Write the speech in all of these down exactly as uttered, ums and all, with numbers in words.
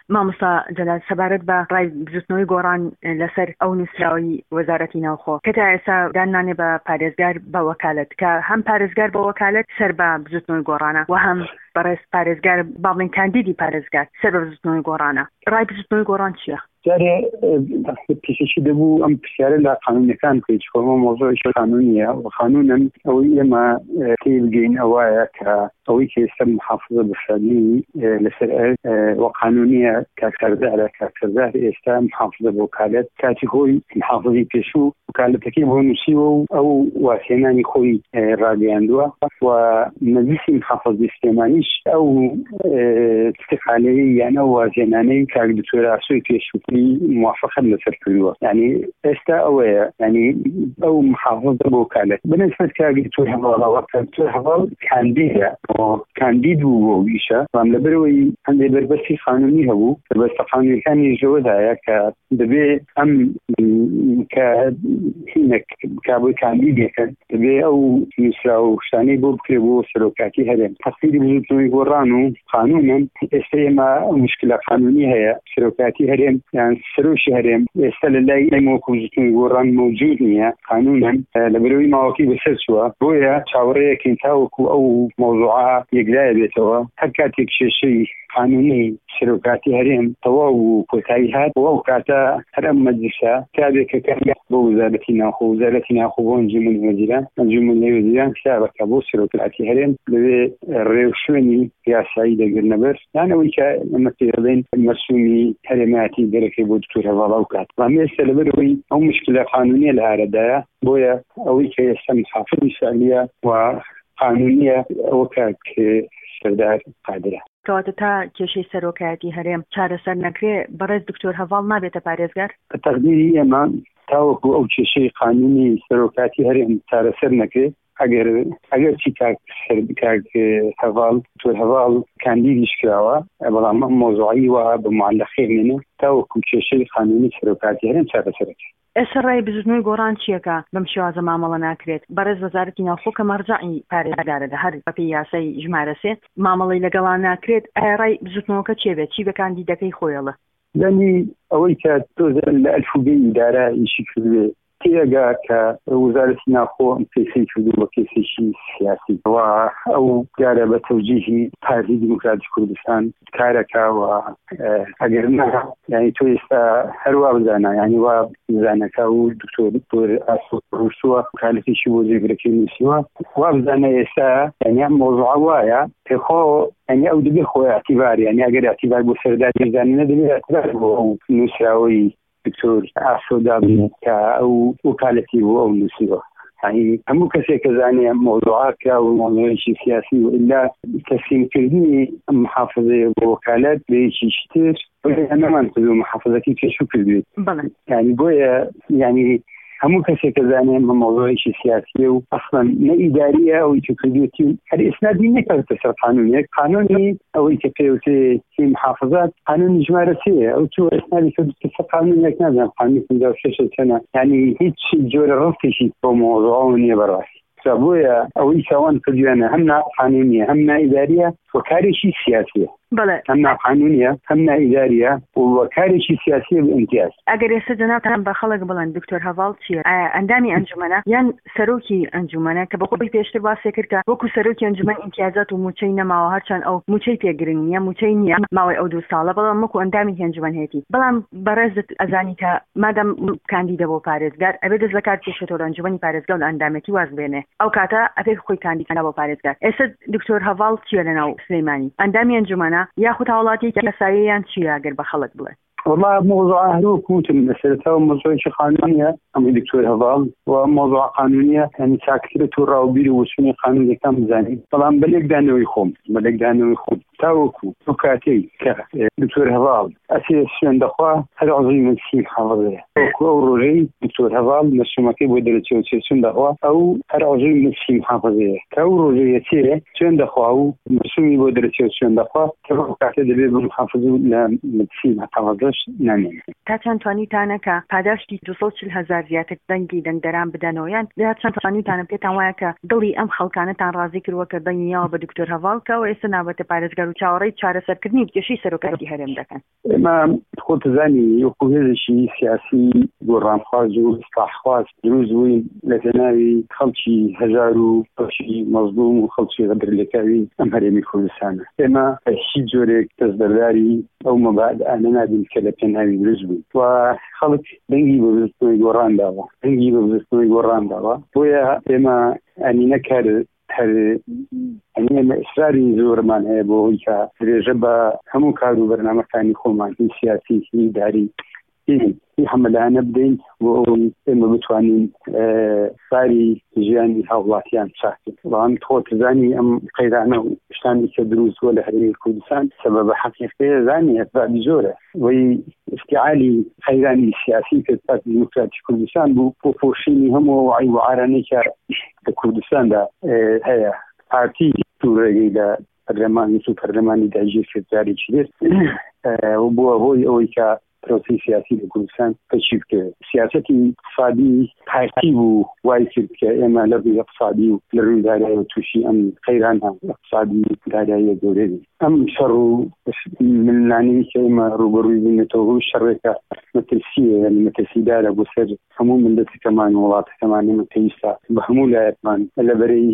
مامۆستا جەلال سەبارەت بە ڕای بزوتنەوەی گۆڕان لەسەر ئەو نووسراوی وەزارەتی ناوخۆ کە تا ئێستا دانانێ بە پارێزگار بە وەکالەت کە هەم پارێزگار بە وەکالەت سەر بە بزوتنەوەی گۆڕانە و هەم بەڕێز پارێزگار باڵین کاندیدی پارێزگار سەر بە بزوتنەوەی گۆڕانە. ڕای بزوتنەوەی گۆڕان چییە؟ جارێ پیشەشی دەبوو ئەم پرسیارە لە قانونەکان بکەیت چۆمە مۆزۆی قانونیە و قانونن ئەوەی ئێمە تێ بگەین ئەوایە کە ئەوەی کە ئێستا محافظە بەشانی لەسەر و قانونیە کاکسەردارە کاکسەردار ئێستا محافظە بە وکالەت کاتی خۆی محافظی پێشوو وکالەتەکەی بۆ نووسیوە و ئەو واسێنانی خۆی ڕاگەیاندووە و مەجلیسی محافظی سلێمانیش ئەو استقالەیە یان ئەو وازێنانەی کاک دکتۆر ئاسۆی پێشووی موافقت لەسەر کردووە. یعنی ئێستا ئەوەیە یعنی ئەو محافظە بە وکالەت بنسبەت کاک دکتۆر هەواڵەوە دکتۆر هەواڵ کاندیدە کاندید بوو بۆ ویشە وام لەبەرەوەی هەندێک بەربەستی قانونی هەبوو بەربەستە قانونیەکانی ژەوەدایە کە دەبێ ئەم کە هینێک کابووی کاندیدێکن دەبێ ئەو نووسرا و شتانەی بۆ بکرێ بۆ سەرۆکاتی هەرێم تەقسیری بزوتنەوەی گۆڕان و قانونن ئێستا ئێمە مشکلە قانونی هەیە سەرۆکاتی هەرێم یان سەرۆشی هەرێم ئێستا لە لای ئەمەوەکو بزوتنەوەی گۆڕان موجود نییە قانونن لەبەرەوەی ماوەکی بەسەر چووە بۆیە چاوەڕێیەکەین تاوەکو ئەو مۆزوعە یەکلایە بێتەوە هەر کاتێک کێشەی قانونی سەرۆکاتی هەرێم تەواو و کۆتایی هات وەو کاتە هەر ئەم مەجلیسە کابێکەکە بۆ وزارەتی ناوخۆ وزارەتی ناوخۆ بۆ ئەنجومەنی وەزیران ئەنجومەنی وەزیران کتابەکە بۆ سەرۆکاتی هەرێم لەوێ ڕێو شوێنی یاسایی دەگرنەبەر یانەوەی کە ئەمە پێ دەڵێن مەسئولی هەرێمەتی دەرەکەی بۆ دکتۆر هەواڵە و کات وام ئێستا لەبەرەوەی ئەو مشکلە قانونیە لە ئارەدایە بۆیە ئەوەی کە ئێستا محافظی سالیە و قانونیە ئەوە کاک سەردار قادرە کەواتە تا کێشەی سەرۆکایەتی هەرێم چارەسەر نەکرێ بەڕێز دکتۆر هەواڵ نابێتە پارێزگار؟ بە تەقدیری ئێمە تاوەکو ئەو کێشەی قانونی سەرۆکاتی هەرێم چارەسەر نەکرێ ئەگەر ئەگەر چی کاک هەواڵ دکتۆر هەواڵ کاندیدیش کراوە بەڵام ئەم مۆزوعی وە بە معلەقێ مێنێ تاوەکو کێشەی قانونی سەرۆکاتی هەرێم چارەسەرەکرێ. ئێستا ڕای بزوتنەوەی گۆڕان چیەکە بەم شێوازە مامەڵە ناکرێت بەڕێز وەزارەتی ناوخۆ کە مەرجەعی پارێزگارە هەر بەپێی یاسای ژمارە سێ مامەڵەی لەگەڵان ناکرێت ئایا ڕای بزوتنەوەکە چێبێت چی بە کاندیدەکەی خۆیەڵە؟ لەنی ئەوەی کە تۆزە لە ئەلفوبێی ئیدارە ئیشی کردوێ تێگا کە وزارەتی ناوخۆ کێسەی کردو بە کێسێکی سیاسی و ئەو دیارە بە تەوجیهی پارتی دیموکراتی کوردستان کارەکەوە ئەگەر نه یعنی تۆ ئێستا هەروە بزانە یعنی وا بزانەکە و دکتۆر دکتۆر ئاسۆ ڕووسووە کالەتێکی بۆ جێگرەکەی نووسیوە وا بزانە ئێستا یعنی ئەم مۆزوع وایە پێخۆ یعنی ئەو دەبێ خۆی ئەتیبار یعنی ئەگەر ئەتیبار بۆ سەرداری زانینە دەبێت ئەتیبار بۆ ئەو نووسراوەی دکتۆر ئاسۆ دابنێت کە ئەو وکالەتی بۆ ئەو نووسیوە یعنی هەموو کەسێک کە زانێ مۆزوعاکە و مۆزوعێکی سیاسی و ئیلا تەسلیمکردنی محافظەیە بۆ وکالەت بەیەکی تر ئەمەمان کردو محافظەتی پێشوو کردوێت یعنی بۆیە یعنی هەموو کەسێک کە زانێ بە مۆزوعێکی سیاسیە و ئەسڵەن نە ئیداریە ئەوەی کە کردوێتی هەر ئێسنادی نەکەوێتە سەر قانونێک قانونی ئەوەی کە پێوتێ تی محافظات قانونی ژمارە سێیە ئەو تۆ ئێسنادی کردوتە سەر قانونێک نازانم قانونی پەنجا و شەش چەنە یعنی هیچ جۆرە ڕەفتێکی بۆ مۆزوع نییە بەڕاستی بۆیە ئەوەی چاوان کردوێنە هەم ناقانونیە هەم نائیداریە و کارێکی سیاسیە هەم ناقانونیە هەم نائیداریە و کارێکی سیاسی بە ئیمتیاز. ئەگەر ئێستا جەنابتان بە خەڵک بڵێن دکتۆر هەواڵ چییە ئەندامی ئەنجومەنە یان سەرۆکی ئەنجومەنە کە بە خۆی پێشتر باسی کرد کە وەکو سەرۆکی ئەنجومەن ئیمتیازات و موچەی نەماوە هەرچەند ئەو موچەی پێگرنگ نییە موچەی نییە ماوەی ئەو دوو ساڵە بەڵام وەکو ئەندامی ئەنجومەن هەیەی بەڵام بەڕێزت ئەزانی کە مادەم کاندیدە بۆ پارێزگار ئەبێ دەست لە کار کێشێتەوە ئەنجومەنی پارێزگار و ئەندامەتی واز بێنێ ئەو کاتە ئەبێ خۆی کاندیدە بۆ پارێزگار. ئێستا دکتۆر هەواڵ چییە لەناو سلەیمانی ئەندامی ئەنجومەنە یاخود هاوڵاتی کەساییان چییە ئەگەر بە خەڵک بڵێن؟ والله موضوع هروب كوتم مسألة موضوع قانونية أم دكتور هذا وموضوع قانونية يعني ساكتة تورا وبيري وسوني قانوني كم زاني طبعا بلق دانو يخوم بلق دانو يخوم تاوكو وكاتي كدكتور هذا أساس شون دخوا هذا عظيم السيم حافظه أو روجي دكتور هذا مسمى كي بدرت شون دخوا أو هذا عظيم السيم حافظه كأو روجي يصير شون دخوا أو مسمى بدرت شون دخوا كأو كاتي دبي بالحافظه لا مدسيم حافظه نامين تا چەند توانیتانە کە پاداشتی دووسەد و چل هەزار زیاتر دەنگی دەنگدەران بدەنەوە یان یا چەند ڕانیتانە پێتان وایە کە دڵی ئەم خەڵکانەتان ڕازی کردووە کە دەنگیەوە بە دکتۆر هەڤاڵکەوە ئێستا ناوەتە پارێزگار و چاوەڕێی چارەسەرکردنی کێشەی سەرۆکایەتی هەرێم دەکەن؟ ئێمە خۆتزانی وەکو هێزێکی سیاسی گۆڕانخواز و ئیسلاحخواز دروست بووین لە پێناوی خەڵکی هەژار و خەڵکی مەزلوم و خەڵکی غەدرلێکاوی ئەم هەرێمی کوردستانە. ئێمە هیچ جۆرێک دەستبەرداری ئەو مەبادئانە نابین کە لە پێناوی دروست بووین و خەڵک دەنگی بە بزرگترەوەی گۆڕانداوە دەنگی بە بزرگترەوەی گۆڕانداوە بۆیە ئێمە ئەنینە کار هەر ئەمە ئیسراری زۆرمان هەیە بۆ ئەوەی کە درێژە بە هەموو کار و بەرنامەکانی خۆمان هی سیاسی هی داری هی هەمەلایەنە بدەین بۆ ئەوەی ئێمە بتوانین ساری ژیانی هاوڵاتیان چاکین. بەڵام خۆتزانی ئەم قەیرانە و شتانی کە دروست بووە لە هەرێمی کوردستان سەبەبە حەقیقەیە زانی ئەسبابی زۆرە وەی افتعالی قەیرانی سیاسی کە پارتی دیموکراتی کوردستان بوو بۆ پۆشینی هەموو وعی و عارانەی کە لە کوردستاندا هەیە. پارتی تووڕێگەی لە پەرلەمانی و پەرلەمانی داگیر کرد جارێکی دێت و بووە هۆی ئەوەی کە پرۆسی سیاسی لە کوردستان تەشیف کرد. سیاسەتی اقتصادی پارتی بوو وای کرد کە ئێمە لە ڕووی اقتصادی و لە ڕووی دارایی و تووشی ئەم قەیرانە اقتصادی دارایی گەورەی ئەم شەڕ و منلانەی کە ئێمە ڕوبەڕووی بووینەتەوە شەڕێکە مەترسیە یعنی مەترسیدارە بۆ سەر هەموو ملەتەکەمان و وڵاتەکەمان ئێمە پێویستە بە هەموو لایەکمان لەبەرەی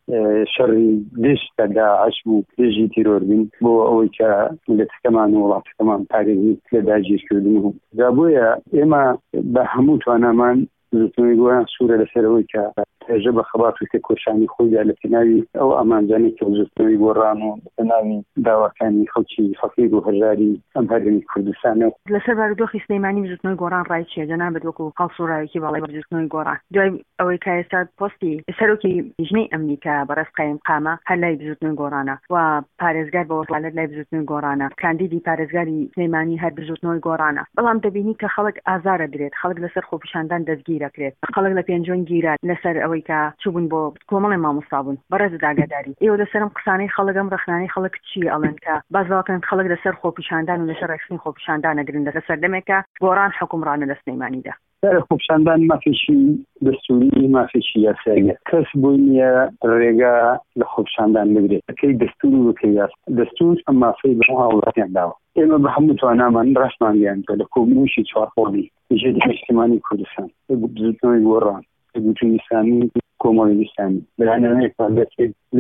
شەڕی دژ کە داعش بوو دژی تیرۆر بین بۆ ئەوەی کە ملەتەکەمان و وڵاتەکەمان پارێزی لە داگیرکردن دا بۆیە ئێمە بە هەموو توانامان زوتنەوەی گۆیان سوورە لەسەرەوەی کە تێژە بە خەباتوکە کۆشانی خۆیدا لە پێناوی ئەو ئامانجانی کە زوتنەوەی گۆڕان و پێناوی داواکانی خەڵکی فەقیر و هەژاری ئەم هەرێمی کوردستانە لەسەر بارودۆخی سلەیمانی زوتنەوەی گۆڕان ڕای چیە جەنابەت وەکو هەڵسوورایەکی باڵای زوتنەوەی گۆڕان دوای ئەوەی کە ئێستا پۆستی سەرۆکی لیژنەی ئەمنیکا بەڕێز قایم قامە هەر لای زوتنەوەی گۆڕانە و پارێزگار بە وەکالەت لای زوتنەوەی گۆڕانە کاندیدی پارێزگاری سلەیمانی هەر زوتنەوەی گۆڕانە بەڵام دەبینی کە خەڵک ئازارە درێت خەڵک لەسەر خۆپیشاندان دەستگیرە کرێت خەڵک لە پێنجۆن گیرات لەسەر ئەوەی کە چوبوون بۆ کۆمەڵی مامۆستابوون بەڕێز داگەداری ئێوە لەسەرم قسانەی خەڵکم ڕخنانی خەڵک چی ئەڵێن کە بازاکەن خەڵک لەسەر خۆپیشاندان و لەسەر ڕێکخستنی خۆپیشاندانە گرن لەسەر دەمێکە گۆڕان حکومڕانە لە سلەیمانیدا خۆپیشاندان مافێکی دەستوری مافێکی یاساییە کەس بووی نییە ڕێگا لە خۆپیشاندان بگرێت ئەکەی دەستور و ئەکەی یاس دەستور ئەم مافەی بە هاوڵاتیان داوە ئێمە بە هەموو توانامان ڕاشمانیان کە لە کۆبنووشی چوارخۆڵی ژێری نیشتیمانی کوردستان زوتنەوەی گۆڕان گوتنیسانی کۆمەڵی نیستانی بەلایەنێکمان دەکرێت لە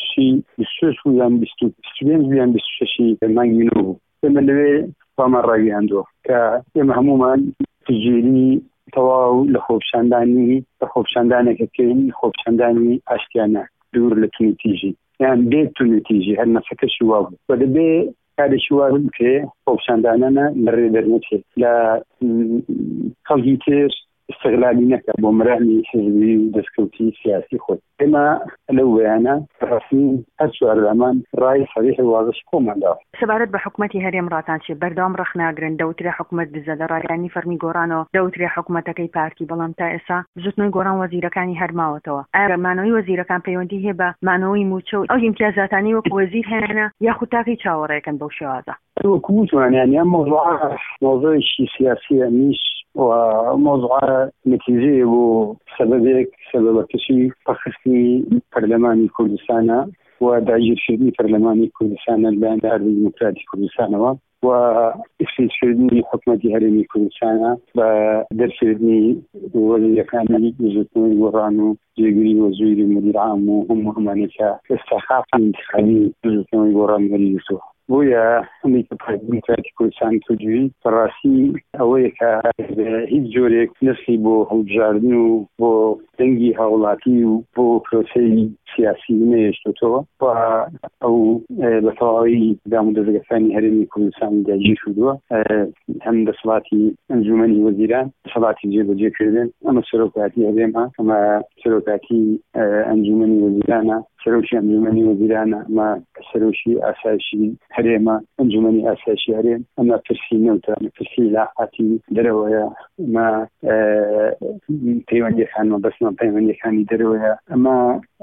بیست و شەش و یان بیست و پێنج یان بیست و شەشی مانگی نۆ بوو ئێمە لەوێ بامان ڕاگەیاندووە کە ئێمە هەمومان تجێری تەواو لە خۆپیشاندانی بە خۆپیشاندانێکەکەین خۆپیشاندانی ئاشتیانە دوور لە تونوتیژی یان بێ تونوتیژی هەر نەفەکەشی وا بوو بە دەبێ کارێکی وا بکرێ خۆپیشاندانانە لەڕێ دەرنەچێت لە خەڵکی تر استغلالی نەکە بۆ مرامی حزبی و دەستکەوتی سیاسی خۆت ئێمە لەو وەیانە ڕسمی هەر چوارزامان ڕای سەریح وازش کۆمانداوە. سەبارەت بە حکوومەتی هەرێم ڕاتان چێ بەردەوام ڕەخناگرن دەوترێ حکوومەت دزە لە ڕاگەیانی فەرمی گۆڕانەوە دەوترێ حکوومەتەکەی پارتی بەڵام تا ئێستا زوتنەوەی گۆڕان وەزیرەکانی هەرماوەتەوە ئایا مانەوەی وەزیرەکان پەیوەندی هەیە بە مانەوەی موچە و ئەو ئیمتیازاتانی وەکو وەزیر هێنە یاخود تاقی چاوەڕێکن بەو شێوازە وەکو توانیان ئەم مۆزوع مۆزوعێکی سیاسیە نیش وموضوع نتیجه بو سببك سبب كشي فخصني برلماني كردستان وداعير شدني برلماني كردستان البان الحرب الديمقراطي كردستان وإفساد شدني حكومة هرمي كردستان بدرسني وزير كامل زوتنوي ورانو جيجري وزير المدير عام وهم همانيكا استخاف انتخابي زوتنوي ورانو وليسو بويا أمريكا الديمقراطية كردستان توجي فراسي أويكا هيج جوريك نسخي بو هوجاردنو بو دنگي هاولاتي بو بروسي سياسي نيشتوتو و أو بطاوي دامو دزغفاني هرمي كردستان داجي شدوا هم دسلاتي أنجمني وزيران دسلاتي جيب جي كردن أما سروكاتي هرمها أما سروكاتي أنجمني وزيرانا سروشي أنجمني وزيرانا أما سروشي أساسي هريما أنجمني أساسي هريم أما فرسي نوتا فرسي لاحاتي درويا ما بيوان يخان بس ما بيوان يخاني درويا أما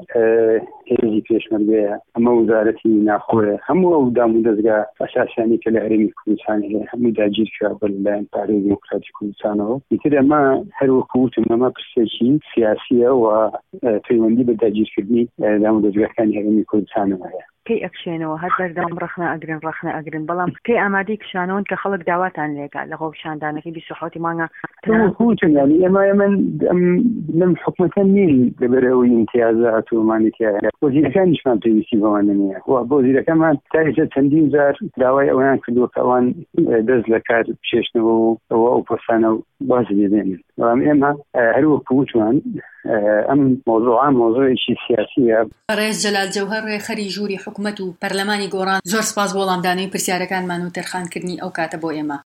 هێزی پێشمەرگەیە ئەمە وزارەتی ناخۆیە هەموو ئەو دام و دەستگا ئەساسیانی کە لە هەرێمی کوردستان هەیە هەموو داگیر کرا بە لەلایەن پارەی دیموکراتی کوردستانەوە ئیتر ئەمە هەروەکو وتم ئەمە پرسێکی سیاسیە و پەیوەندی بە داگیرکردنی دام و دەستگاکانی هەرێمی کوردستانەوە هەیە کەی ئەکشێنەوە هەر بەردەوام ڕخنە ئەگرن ڕخنە ئەگرن بەڵام کەی ئامادەی کشانەوەن کە خەڵک داواتان لێگا لە خۆپشاندانەکەی بیست و حوت مانگە خوتم ینی ئێمە ئەمن لەم حکومەتە نین لەبەرەوەی امتیازات و مانێتیایە وەزیرەکانیشمان پێویستی بەوانە نییە و بۆ وەزیرەکەمان تاریخە چەندین جار داوای ئەویان کردووە کە ئەوان دەست لە کار پێشنەوە و ئەوە ئەو پۆستانە باز لێدێنن بەڵام ئێمە هەروەکو وتوان ئەم مۆزوعا مۆزوعێکی سیاسیە. ڕێز جەلال جەوهەر ڕێخەری ژووری حکومەت و پەرلەمانی گۆڕان زۆر سپاس بۆ وەڵامدانەی پرسیارەکانمان و تەرخانکردنی ئەو کاتە بۆ ئێمە.